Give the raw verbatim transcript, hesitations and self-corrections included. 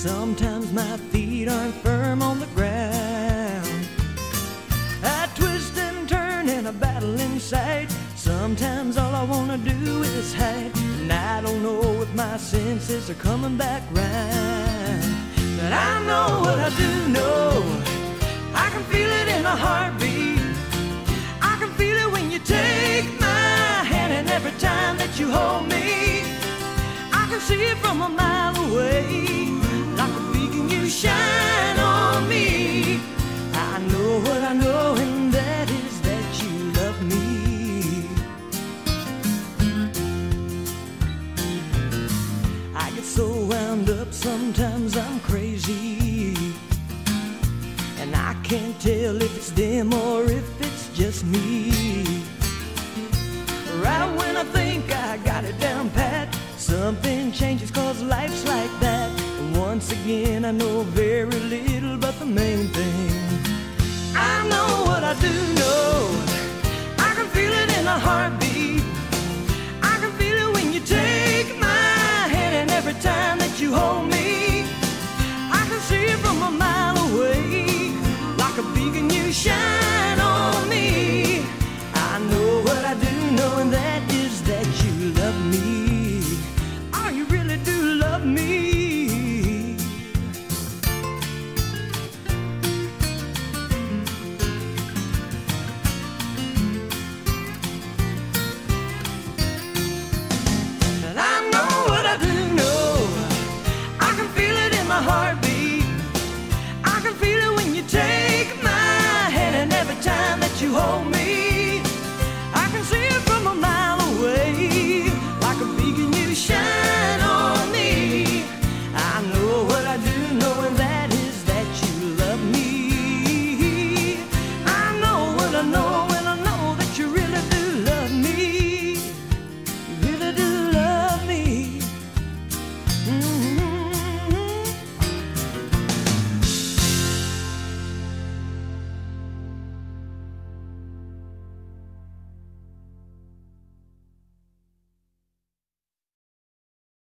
Sometimes my feet aren't firm on the ground. I twist and turn in a battle inside. Sometimes all I wanna do is hide, and I don't know if my senses are coming back round. But I know what I do know. I can feel it in a heartbeat. I can feel it when you take my hand, and every time that you hold me, I can see it from a mile away. Like a beacon you shine on me. I know what I know, and that is that you love me. I get so wound up, sometimes I'm crazy, and I can't tell if it's them or if it's just me. Right when I think I got it down pat, something changes, cause life's like that. Once again I know very little but the main thing. I know what I do know. I can feel it in a heartbeat.